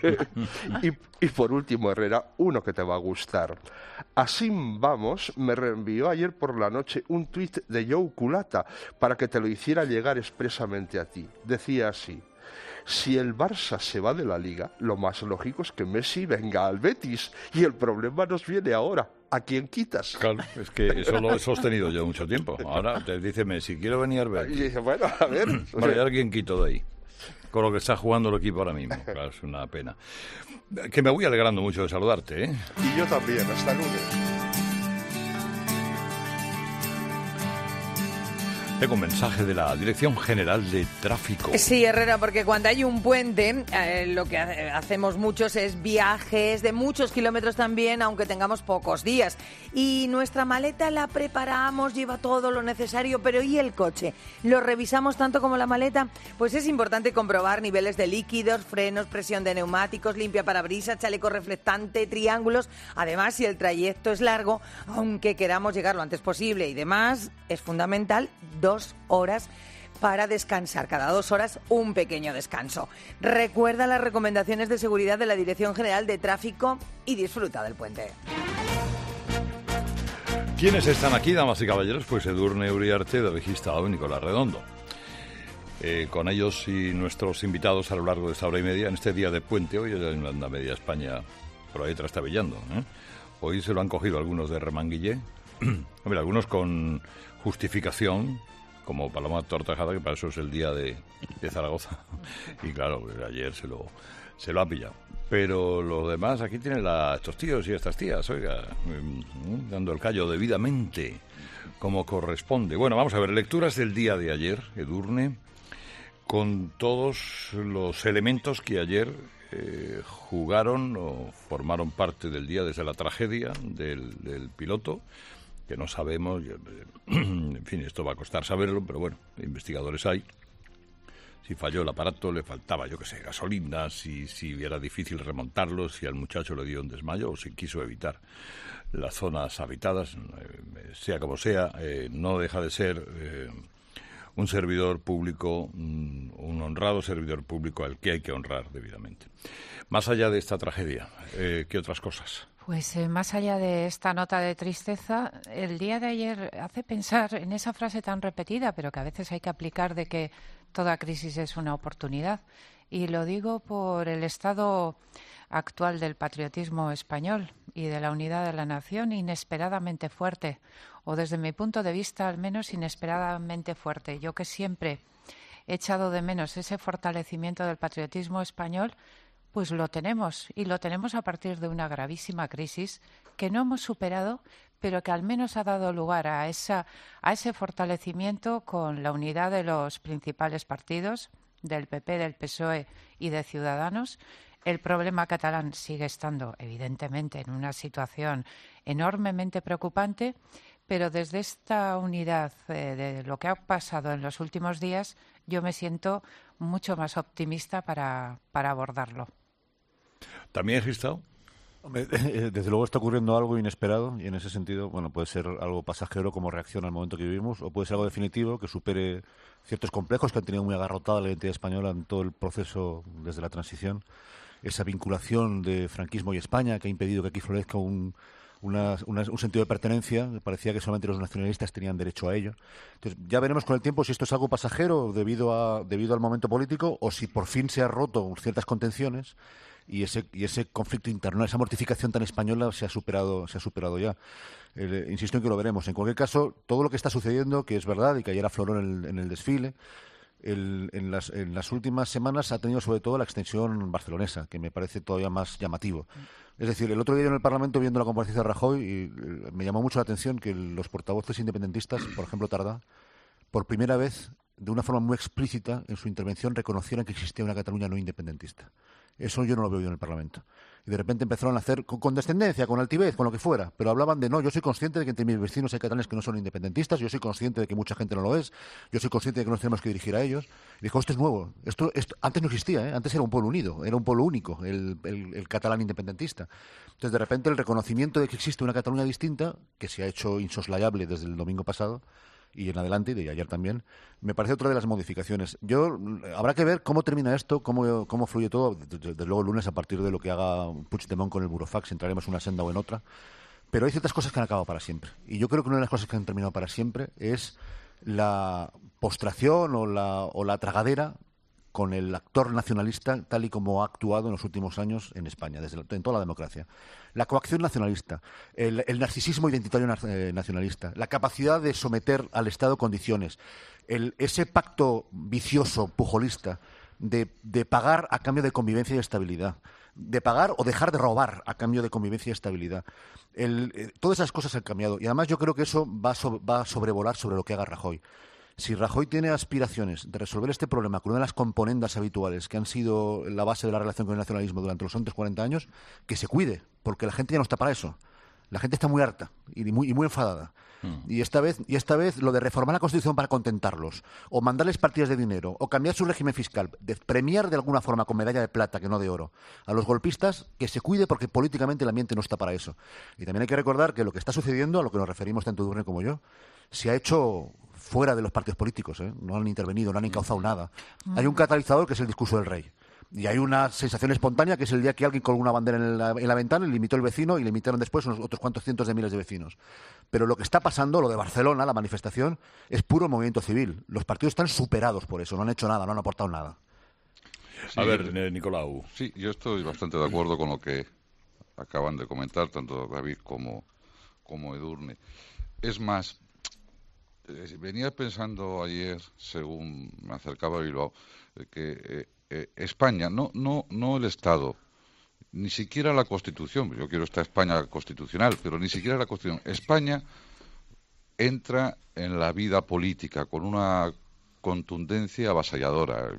y, y por último, Herrera, uno que te va a gustar. Así vamos, me reenvió ayer por la noche un tuit de Joe Culata para que te lo hiciera llegar expresamente a ti. Decía así: si el Barça se va de la Liga, lo más lógico es que Messi venga al Betis. Y el problema nos viene ahora. ¿A quién quitas? Claro, es que eso lo he sostenido yo mucho tiempo. Ahora te dice Messi, quiero venir al Betis. Y dice, bueno, a ver. Bueno, ¿y alguien quito de ahí? Con lo que está jugando el equipo ahora mismo. Claro, es una pena. Que me voy alegrando mucho de saludarte, ¿eh? Y yo también. Hasta el lunes. Tengo un mensaje de la Dirección General de Tráfico. Sí, Herrera, porque cuando hay un puente, eh, lo que ha- hacemos muchos es viajes de muchos kilómetros también, aunque tengamos pocos días. Y nuestra maleta la preparamos, lleva todo lo necesario, pero ¿y el coche? ¿Lo revisamos tanto como la maleta? Pues es importante comprobar niveles de líquidos, frenos, presión de neumáticos, limpia parabrisas, chaleco reflectante, triángulos. Además, si el trayecto es largo, aunque queramos llegar lo antes posible y demás, es fundamental dos horas para descansar, cada dos horas un pequeño descanso. Recuerda las recomendaciones de seguridad de la Dirección General de Tráfico y disfruta del puente. ¿Quiénes están aquí, damas y caballeros? Pues Edurne Uriarte, de Registrado, y Nicolás Redondo. Eh, con ellos y nuestros invitados a lo largo de esta hora y media, en este día de puente, hoy anda media España por ahí trastabillando, ¿eh? Hoy se lo han cogido algunos de remanguillé, hombre, algunos con justificación, como Paloma Tortajada, que para eso es el día de, de Zaragoza. Y claro, pues ayer se lo, se lo ha pillado. Pero los demás, aquí tienen la, estos tíos y estas tías, oiga, mm, dando el callo debidamente, como corresponde. Bueno, vamos a ver, lecturas del día de ayer, Edurne, con todos los elementos que ayer eh, jugaron o formaron parte del día, desde la tragedia del, del piloto, que no sabemos, en fin, esto va a costar saberlo, pero bueno, investigadores hay. Si falló el aparato, le faltaba, yo qué sé, gasolina, si, si era difícil remontarlo, si al muchacho le dio un desmayo o si quiso evitar las zonas habitadas, eh, sea como sea, eh, no deja de ser eh, un servidor público, un, un honrado servidor público al que hay que honrar debidamente. Más allá de esta tragedia, eh, ¿qué otras cosas? Pues eh, más allá de esta nota de tristeza, el día de ayer hace pensar en esa frase tan repetida, pero que a veces hay que aplicar, de que toda crisis es una oportunidad. Y lo digo por el estado actual del patriotismo español y de la unidad de la nación, inesperadamente fuerte, o desde mi punto de vista al menos inesperadamente fuerte. Yo que siempre he echado de menos ese fortalecimiento del patriotismo español, pues lo tenemos, y lo tenemos a partir de una gravísima crisis que no hemos superado, pero que al menos ha dado lugar a, esa, a ese fortalecimiento con la unidad de los principales partidos, del P P, del P S O E y de Ciudadanos. El problema catalán sigue estando, evidentemente, en una situación enormemente preocupante, pero desde esta unidad eh, de lo que ha pasado en los últimos días, yo me siento mucho más optimista para, para abordarlo. ¿También has estado? Hombre, desde luego está ocurriendo algo inesperado y en ese sentido, bueno, puede ser algo pasajero como reacción al momento que vivimos, o puede ser algo definitivo que supere ciertos complejos que han tenido muy agarrotada la identidad española en todo el proceso desde la transición. Esa vinculación de franquismo y España que ha impedido que aquí florezca un, una, una, un sentido de pertenencia. Parecía que solamente los nacionalistas tenían derecho a ello. Entonces, ya veremos con el tiempo si esto es algo pasajero debido a debido al momento político o si por fin se ha roto ciertas contenciones y ese y ese conflicto interno, esa mortificación tan española se ha superado se ha superado ya. Eh, insisto en que lo veremos. En cualquier caso, todo lo que está sucediendo, que es verdad y que ayer afloró en el, en el desfile, El, en, las, en las últimas semanas ha tenido sobre todo la extensión barcelonesa, que me parece todavía más llamativo. Es decir, el otro día en el Parlamento, viendo la comparecencia de Rajoy, y, eh, me llamó mucho la atención que los portavoces independentistas, por ejemplo Tardá, por primera vez, de una forma muy explícita, en su intervención reconocieran que existía una Cataluña no independentista. Eso yo no lo veo yo en el Parlamento. Y de repente empezaron a hacer con condescendencia, con altivez, con lo que fuera, pero hablaban de no, yo soy consciente de que entre mis vecinos hay catalanes que no son independentistas, yo soy consciente de que mucha gente no lo es, yo soy consciente de que nos tenemos que dirigir a ellos. Y dijo, esto es nuevo, esto, esto antes no existía, ¿eh? Antes era un pueblo unido, era un pueblo único, el, el, el catalán independentista. Entonces, de repente, el reconocimiento de que existe una Cataluña distinta, que se ha hecho insoslayable desde el domingo pasado, y en adelante, y de ayer también, me parece otra de las modificaciones. Yo habrá que ver cómo termina esto, cómo, cómo fluye todo. Desde, desde luego el lunes, a partir de lo que haga Puigdemont con el Burofax, entraremos en una senda o en otra. Pero hay ciertas cosas que han acabado para siempre. Y yo creo que una de las cosas que han terminado para siempre es la postración o la, o la tragadera con el actor nacionalista tal y como ha actuado en los últimos años en España, desde la, en toda la democracia. La coacción nacionalista, el, el narcisismo identitario nacionalista, la capacidad de someter al Estado condiciones, el, ese pacto vicioso, pujolista, de, de pagar a cambio de convivencia y estabilidad, de pagar o dejar de robar a cambio de convivencia y estabilidad. El, eh, todas esas cosas han cambiado y además yo creo que eso va, so, va a sobrevolar sobre lo que haga Rajoy. Si Rajoy tiene aspiraciones de resolver este problema con una de las componendas habituales que han sido la base de la relación con el nacionalismo durante los últimos cuarenta años, que se cuide, porque la gente ya no está para eso. La gente está muy harta y muy, y muy enfadada. Mm. Y esta vez y esta vez lo de reformar la Constitución para contentarlos, o mandarles partidas de dinero, o cambiar su régimen fiscal, de premiar de alguna forma con medalla de plata, que no de oro, a los golpistas, que se cuide porque políticamente el ambiente no está para eso. Y también hay que recordar que lo que está sucediendo, a lo que nos referimos tanto Edurne como yo, se ha hecho fuera de los partidos políticos, ¿eh? No han intervenido, no han encauzado nada. Hay un catalizador que es el discurso del rey. Y hay una sensación espontánea que es el día que alguien colgó una bandera en la, en la ventana y le imitó el vecino y le imitaron después unos otros cuantos cientos de miles de vecinos. Pero lo que está pasando, lo de Barcelona, la manifestación, es puro movimiento civil. Los partidos están superados por eso, no han hecho nada, no han aportado nada. Sí, a ver, eh, Nicolau. Sí, yo estoy bastante de acuerdo con lo que acaban de comentar tanto David como, como Edurne. Es más, eh, venía pensando ayer, según me acercaba a Bilbao, eh, que eh, eh, España, no, no, no el Estado, ni siquiera la Constitución, yo quiero esta España constitucional, pero ni siquiera la Constitución. España entra en la vida política con una contundencia avasalladora.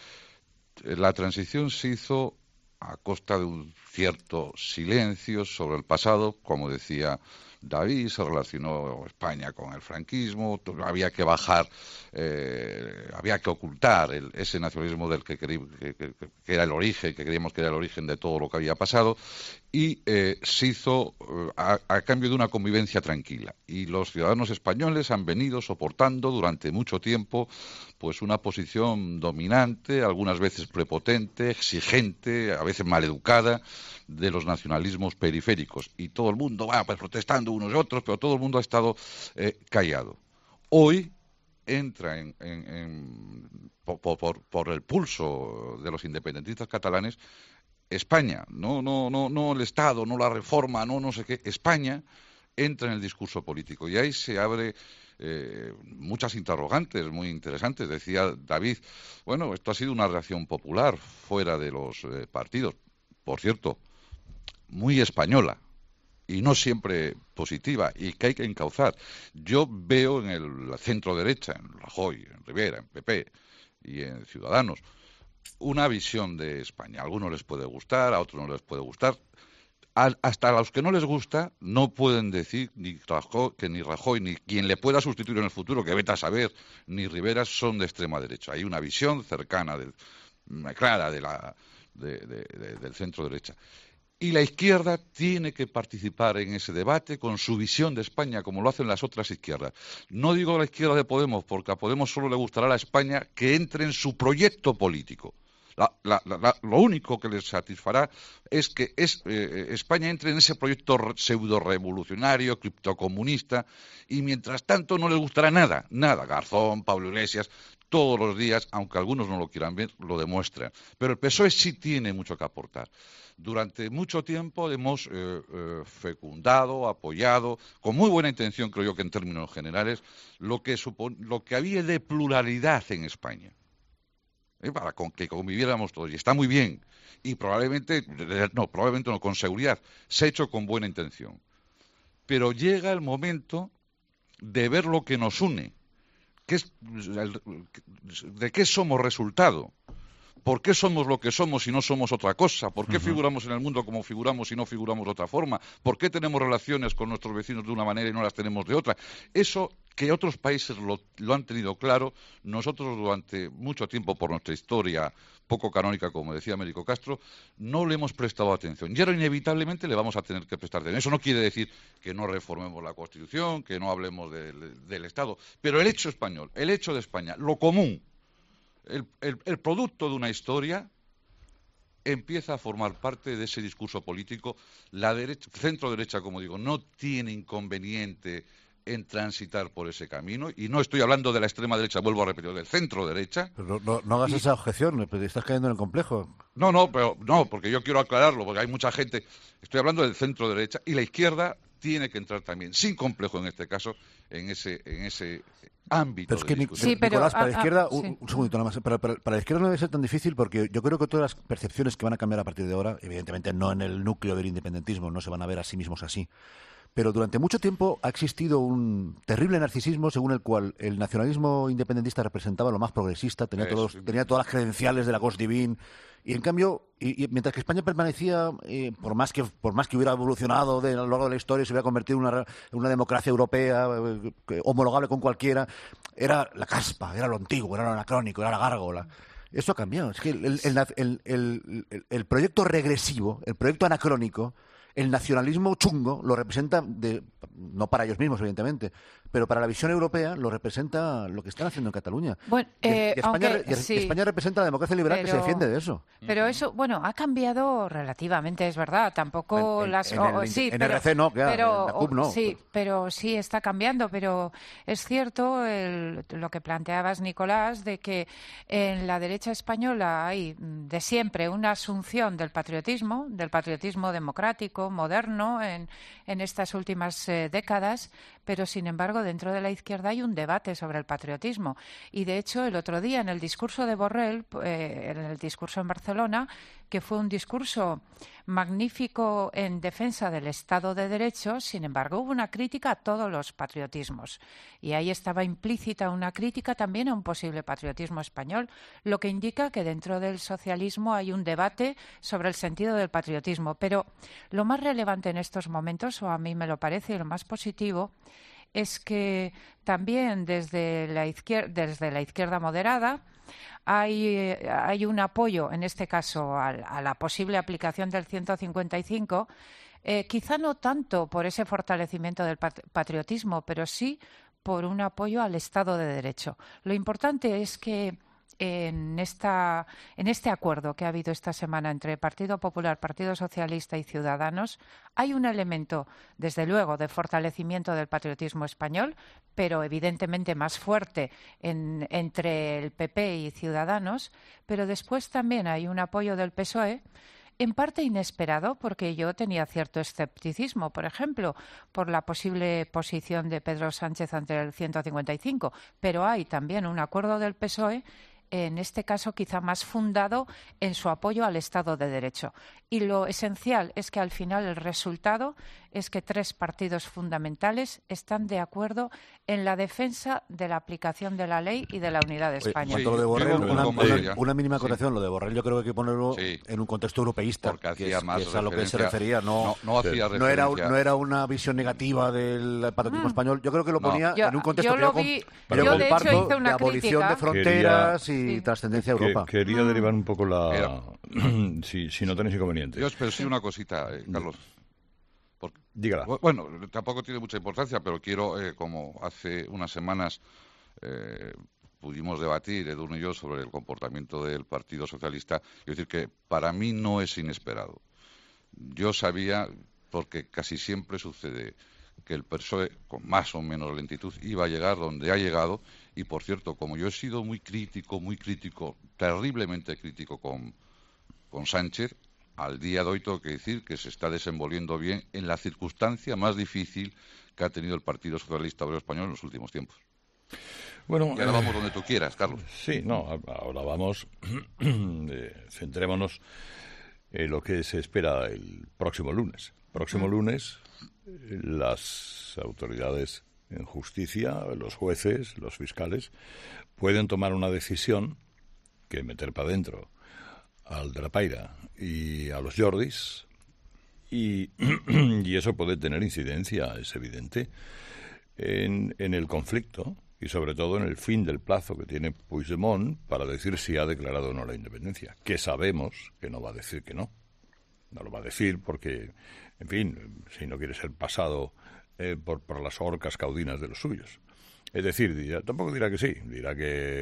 La transición se hizo a costa de un cierto silencio sobre el pasado, como decía David, se relacionó España con el franquismo, había que bajar, eh, había que ocultar el, ese nacionalismo del que, que, que, que era el origen, que creíamos que era el origen de todo lo que había pasado, y eh, se hizo eh, a, a cambio de una convivencia tranquila. Y los ciudadanos españoles han venido soportando durante mucho tiempo pues una posición dominante, algunas veces prepotente, exigente, a veces maleducada, de los nacionalismos periféricos. Y todo el mundo va pues protestando unos y otros, pero todo el mundo ha estado eh, callado. Hoy entra en, en, en, por, por, por el pulso de los independentistas catalanes España, no, no, no, no el Estado, no la reforma, no no sé qué. España entra en el discurso político y ahí se abre eh, muchas interrogantes muy interesantes. Decía David, bueno, esto ha sido una reacción popular fuera de los eh, partidos. Por cierto, muy española y no siempre positiva y que hay que encauzar. Yo veo en el centro derecha, en Rajoy, en Rivera, en P P y en Ciudadanos, una visión de España. A algunos les puede gustar, a otros no les puede gustar. A, hasta a los que no les gusta no pueden decir ni Rajoy, que ni Rajoy ni quien le pueda sustituir en el futuro, que vete a saber, ni Rivera son de extrema derecha. Hay una visión cercana, de, clara de la, de, de, de, del centro derecha. Y la izquierda tiene que participar en ese debate con su visión de España, como lo hacen las otras izquierdas. No digo la izquierda de Podemos, porque a Podemos solo le gustará la España que entre en su proyecto político. La, la, la, lo único que les satisfará es que es, eh, España entre en ese proyecto pseudo-revolucionario, criptocomunista, y mientras tanto no les gustará nada, nada. Garzón, Pablo Iglesias, todos los días, aunque algunos no lo quieran ver, lo demuestran. Pero el P S O E sí tiene mucho que aportar. Durante mucho tiempo hemos eh, eh, fecundado, apoyado, con muy buena intención, creo yo que en términos generales, lo que, supon- lo que había de pluralidad en España. ¿Eh? Para con que conviviéramos todos. Y está muy bien. Y probablemente, no, probablemente no, con seguridad, se ha hecho con buena intención. Pero llega el momento de ver lo que nos une. ¿Qué es, ¿De qué somos resultado? ¿Por qué somos lo que somos y no somos otra cosa? ¿Por qué uh-huh. figuramos en el mundo como figuramos y no figuramos de otra forma? ¿Por qué tenemos relaciones con nuestros vecinos de una manera y no las tenemos de otra? Eso que otros países lo, lo han tenido claro, nosotros durante mucho tiempo, por nuestra historia poco canónica, como decía Américo Castro, no le hemos prestado atención. Y ahora inevitablemente le vamos a tener que prestar atención. Eso no quiere decir que no reformemos la Constitución, que no hablemos de, de, del Estado, pero el hecho español, el hecho de España, lo común, El, el, el producto de una historia empieza a formar parte de ese discurso político. La derecha, centro derecha, como digo, no tiene inconveniente en transitar por ese camino, y no estoy hablando de la extrema derecha, vuelvo a repetir, del centro derecha. Pero no, no hagas y... esa objeción, estás cayendo en el complejo. No, no, pero no, porque yo quiero aclararlo, porque hay mucha gente. Estoy hablando del centro derecha y la izquierda tiene que entrar también, sin complejo en este caso, en ese, en ese ámbito. Pero es que, de sí, pero, Nicolás, para ah, la izquierda, ah, un, sí. un segundito nada más, para, para, para la izquierda no debe ser tan difícil, porque yo creo que todas las percepciones que van a cambiar a partir de ahora, evidentemente no en el núcleo del independentismo, no se van a ver a sí mismos así, Pero durante mucho tiempo ha existido un terrible narcisismo según el cual el nacionalismo independentista representaba lo más progresista, tenía, todos, tenía todas las credenciales de la Cos Divin, y en cambio, y, y mientras que España permanecía, eh, por más que por más que hubiera evolucionado de, a lo largo de la historia, se hubiera convertido en una, en una democracia europea eh, homologable con cualquiera, era la caspa, era lo antiguo, era lo anacrónico, era la gárgola. Eso ha cambiado. Es que el, el, el, el, el, el proyecto regresivo, el proyecto anacrónico, el nacionalismo chungo lo representa, de, no para ellos mismos, evidentemente, pero para la visión europea lo representa lo que están haciendo en Cataluña. Bueno, eh, y, y, España, aunque, y sí, España representa la democracia liberal, pero, que se defiende de eso. Pero eso, bueno, ha cambiado relativamente, es verdad. Tampoco en, las... En, oh, el, sí, en pero, R C no, claro, pero, en la C U P no. Sí, pero sí está cambiando. Pero es cierto el, lo que planteabas, Nicolás, de que en la derecha española hay de siempre una asunción del patriotismo, del patriotismo democrático, moderno, en, en estas últimas eh, décadas, pero sin embargo dentro de la izquierda hay un debate sobre el patriotismo. Y de hecho el otro día en el discurso de Borrell, eh, en el discurso en Barcelona, que fue un discurso magnífico en defensa del Estado de Derecho, sin embargo hubo una crítica a todos los patriotismos. Y ahí estaba implícita una crítica también a un posible patriotismo español, lo que indica que dentro del socialismo hay un debate sobre el sentido del patriotismo. Pero lo más relevante en estos momentos, o a mí me lo parece, y lo más positivo, es que también desde la izquierda, desde la izquierda moderada hay, hay un apoyo, en este caso, a, a la posible aplicación del ciento cincuenta y cinco, eh, quizá no tanto por ese fortalecimiento del pat- patriotismo, pero sí por un apoyo al Estado de Derecho. Lo importante es que En, esta, en este acuerdo que ha habido esta semana entre Partido Popular, Partido Socialista y Ciudadanos, hay un elemento, desde luego, de fortalecimiento del patriotismo español, pero evidentemente más fuerte en, entre el P P y Ciudadanos, pero después también hay un apoyo del P S O E, en parte inesperado, porque yo tenía cierto escepticismo, por ejemplo, por la posible posición de Pedro Sánchez ante el ciento cincuenta y cinco, pero hay también un acuerdo del P S O E, en este caso quizá más fundado en su apoyo al Estado de Derecho. Y lo esencial es que al final el resultado es que tres partidos fundamentales están de acuerdo en la defensa de la aplicación de la ley y de la unidad de España. Sí, lo de Borrell, una, una, una mínima corrección, sí. Lo de Borrell yo creo que hay que ponerlo sí. en un contexto europeísta, porque que es, más que es a lo que se refería. No, no, no, hacía no, era, no era una visión negativa del patriotismo mm. español, yo creo que lo ponía no. yo, en un contexto yo que vi, yo, yo de, hecho hice una de abolición crítica. de fronteras quería, y sí. trascendencia a Europa. Que, quería mm. derivar un poco la... si, si no tenéis inconvenientes. Yo, pero sí una cosita, eh, Carlos. Porque, Dígala. Bueno, tampoco tiene mucha importancia, pero quiero, eh, como hace unas semanas eh, pudimos debatir, Edurne y yo, sobre el comportamiento del Partido Socialista, quiero decir que para mí no es inesperado. Yo sabía, porque casi siempre sucede, que el P S O E, con más o menos lentitud, iba a llegar donde ha llegado. Y, por cierto, como yo he sido muy crítico, muy crítico, terriblemente crítico con, con Sánchez, al día de hoy tengo que decir que se está desenvolviendo bien en la circunstancia más difícil que ha tenido el Partido Socialista Obrero Español en los últimos tiempos. Bueno, y ahora vamos donde tú quieras, Carlos. Sí, no, ahora vamos, eh, centrémonos en lo que se espera el próximo lunes. Próximo lunes, las autoridades en justicia, los jueces, los fiscales, pueden tomar una decisión que meter para adentro al de la Paira y a los Jordis, y, y eso puede tener incidencia, es evidente, en, en el conflicto y sobre todo en el fin del plazo que tiene Puigdemont para decir si ha declarado o no la independencia, que sabemos que no va a decir que no. No lo va a decir porque, en fin, si no quiere ser pasado eh, por, por las orcas caudinas de los suyos. Es decir, dirá, tampoco dirá que sí, dirá que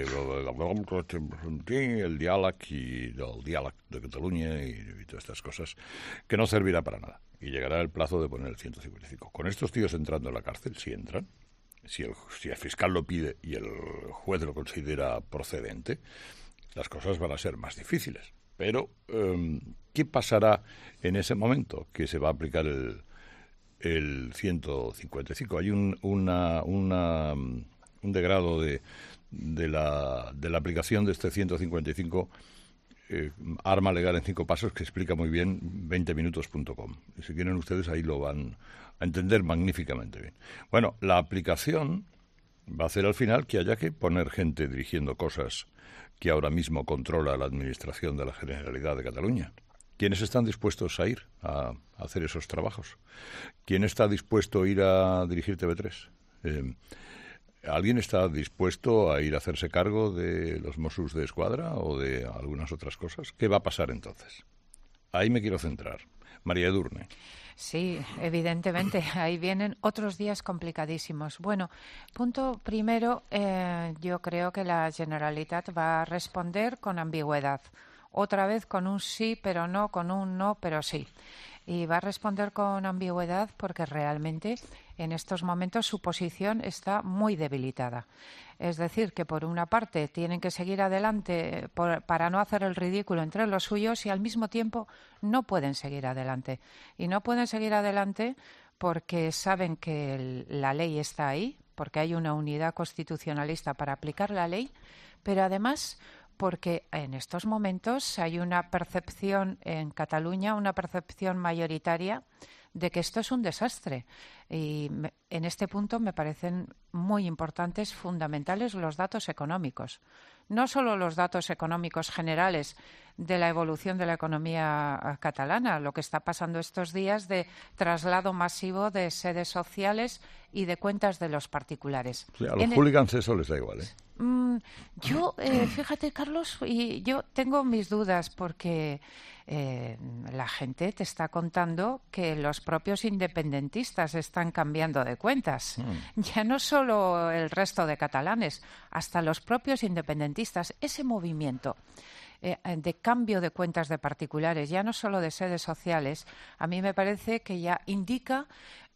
el diálogo y el diálogo de Cataluña y, y todas estas cosas, que no servirá para nada. Y llegará el plazo de poner el ciento cincuenta y cinco. Con estos tíos entrando en la cárcel, si entran, si el, si el fiscal lo pide y el juez lo considera procedente, las cosas van a ser más difíciles. Pero, eh, ¿qué pasará en ese momento que se va a aplicar el, el ciento cincuenta y cinco? Hay un, una, una, un degrado de, de, la, de la aplicación de este ciento cincuenta y cinco eh, Arma Legal en cinco pasos, que explica muy bien veinte minutos punto com. Y si quieren ustedes, ahí lo van a entender magníficamente bien. Bueno, la aplicación va a hacer al final que haya que poner gente dirigiendo cosas que ahora mismo controla la Administración de la Generalidad de Cataluña. ¿Quiénes están dispuestos a ir a hacer esos trabajos? ¿Quién está dispuesto a ir a dirigir T V tres? Eh, ¿Alguien está dispuesto a ir a hacerse cargo de los Mossos de Escuadra o de algunas otras cosas? ¿Qué va a pasar entonces? Ahí me quiero centrar. María Edurne. Sí, evidentemente, ahí vienen otros días complicadísimos. Bueno, punto primero, eh, yo creo que la Generalitat va a responder con ambigüedad. Otra vez con un sí, pero no, con un no, pero sí. Y va a responder con ambigüedad porque realmente en estos momentos su posición está muy debilitada. Es decir, que por una parte tienen que seguir adelante por, para no hacer el ridículo entre los suyos y al mismo tiempo no pueden seguir adelante. Y no pueden seguir adelante porque saben que el, la ley está ahí, porque hay una unidad constitucionalista para aplicar la ley, pero además porque en estos momentos hay una percepción en Cataluña, una percepción mayoritaria de que esto es un desastre. Y en este punto me parecen muy importantes, fundamentales, los datos económicos. No solo los datos económicos generales de la evolución de la economía catalana, lo que está pasando estos días de traslado masivo de sedes sociales y de cuentas de los particulares. Sí, a los hooligans eso les da igual, ¿eh? Mm, yo, eh, fíjate, Carlos, y yo tengo mis dudas porque eh, la gente te está contando que los propios independentistas están cambiando de cuentas. Mm. Ya no solo el resto de catalanes, hasta los propios independentistas. Ese movimiento eh, de cambio de cuentas de particulares, ya no solo de sedes sociales, a mí me parece que ya indica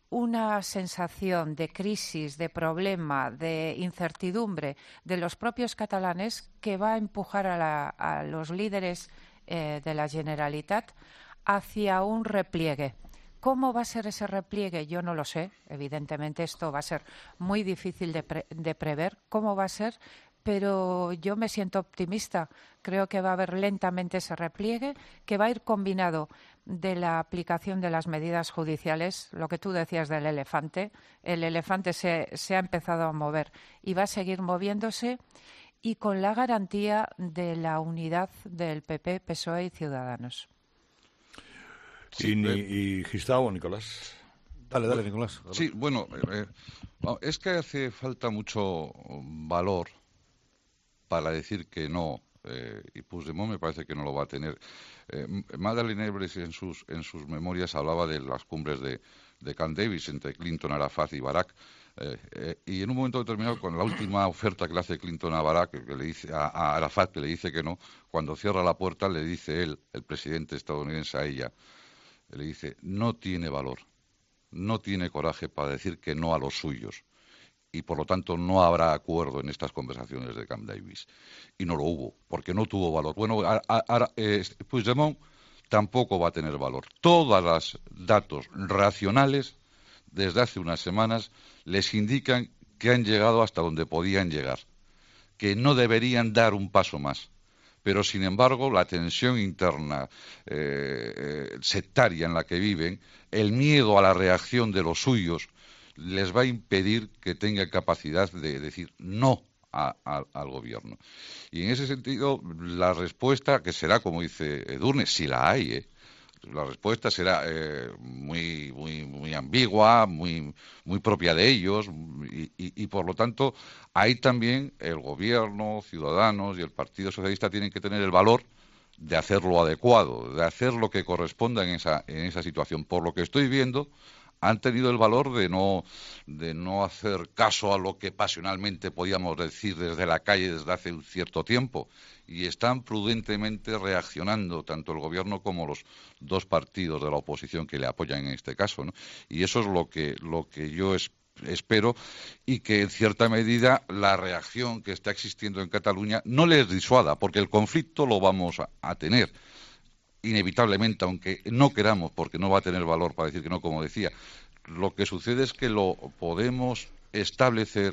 una sensación de crisis, de problema, de incertidumbre de los propios catalanes que va a empujar a, la, a los líderes eh, de la Generalitat hacia un repliegue. ¿Cómo va a ser ese repliegue? Yo no lo sé. Evidentemente esto va a ser muy difícil de, pre- de prever cómo va a ser, pero yo me siento optimista. Creo que va a haber lentamente ese repliegue, que va a ir combinado de la aplicación de las medidas judiciales, lo que tú decías del elefante. El elefante se, se ha empezado a mover y va a seguir moviéndose, y con la garantía de la unidad del P P, P S O E y Ciudadanos. Sí, y, y Gistao, Nicolás. Dale, dale, Nicolás. Sí, bueno, eh, es que hace falta mucho valor para decir que no, eh, y Puigdemont me parece que no lo va a tener. Eh, Madeleine Albright en sus, en sus memorias hablaba de las cumbres de, de Camp David entre Clinton, Arafat y Barack, eh, eh, y en un momento determinado, con la última oferta que le hace Clinton a Barack, que le dice a, a Arafat, que le dice que no, cuando cierra la puerta le dice él, el presidente estadounidense, a ella, le dice, no tiene valor, no tiene coraje para decir que no a los suyos. Y por lo tanto no habrá acuerdo en estas conversaciones de Camp David. Y no lo hubo, porque no tuvo valor. Bueno, ahora eh, Puigdemont tampoco va a tener valor. Todos los datos racionales desde hace unas semanas les indican que han llegado hasta donde podían llegar, que no deberían dar un paso más. Pero, sin embargo, la tensión interna eh, eh, sectaria en la que viven, el miedo a la reacción de los suyos, les va a impedir que tengan capacidad de decir no a, a, al gobierno. Y en ese sentido, la respuesta, que será, como dice Edurne, si la hay, ¿eh? la respuesta será eh, muy, muy, muy ambigua, muy, muy propia de ellos, y, y, y por lo tanto, ahí también el gobierno, Ciudadanos y el Partido Socialista tienen que tener el valor de hacer lo adecuado, de hacer lo que corresponda en esa, en esa situación. Por lo que estoy viendo, han tenido el valor de no, de no hacer caso a lo que pasionalmente podíamos decir desde la calle desde hace un cierto tiempo, y están prudentemente reaccionando tanto el gobierno como los dos partidos de la oposición que le apoyan en este caso, ¿no? Y eso es lo que, lo que yo es, espero, y que en cierta medida la reacción que está existiendo en Cataluña no les disuada, porque el conflicto lo vamos a, a tener inevitablemente, aunque no queramos, porque no va a tener valor para decir que no, como decía. Lo que sucede es que lo podemos establecer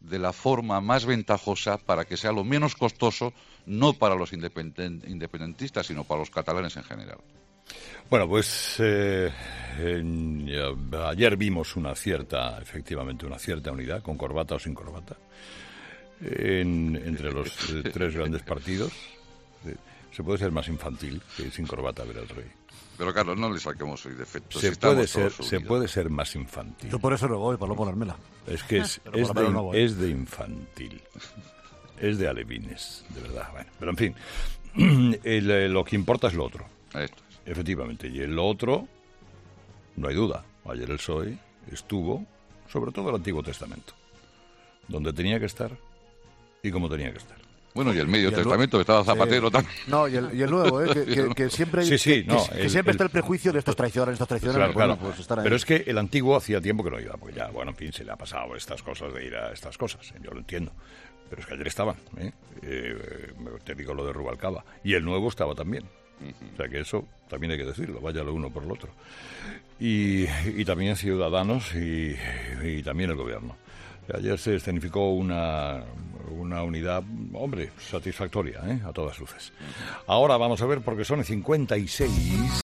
de la forma más ventajosa para que sea lo menos costoso, no para los independen- independentistas, sino para los catalanes en general. Bueno, pues eh, en, eh, ayer vimos una cierta, efectivamente, una cierta unidad, con corbata o sin corbata, en, entre los eh, tres grandes partidos. Eh, se puede ser más infantil que sin corbata ver al rey. Pero, Carlos, no le saquemos hoy defectos. Se puede ser, se puede ser más infantil. Yo por eso no voy, para no ponérmela. Es que es, es, de, no es de infantil. Es de alevines, de verdad. Bueno, pero en fin, el, el, lo que importa es lo otro. Esto. Efectivamente, y en lo otro, no hay duda. Ayer el P S O E estuvo, sobre todo el Antiguo Testamento, donde tenía que estar y como tenía que estar. Bueno, y el Medio y el Testamento, que estaba Zapatero sí. también. No, y el, y el Nuevo, ¿eh? que, que, que siempre hay, sí, sí, no, que, el, que siempre el, está el prejuicio de estos traiciones, estos traiciones. Claro, bueno, claro. Pues están ahí. Pero es que el Antiguo hacía tiempo que no iba, porque ya, bueno, en fin, se le ha pasado estas cosas de ir a estas cosas, ¿eh? Yo lo entiendo. Pero es que ayer estaban, ¿eh? Eh, te digo lo de Rubalcaba. Y el Nuevo estaba también. O sea que eso también hay que decirlo, vaya lo uno por lo otro. Y, y también Ciudadanos y, y también el Gobierno. Ayer se escenificó una, una unidad, hombre, satisfactoria, ¿eh? A todas luces. Ahora vamos a ver, porque son cincuenta y seis.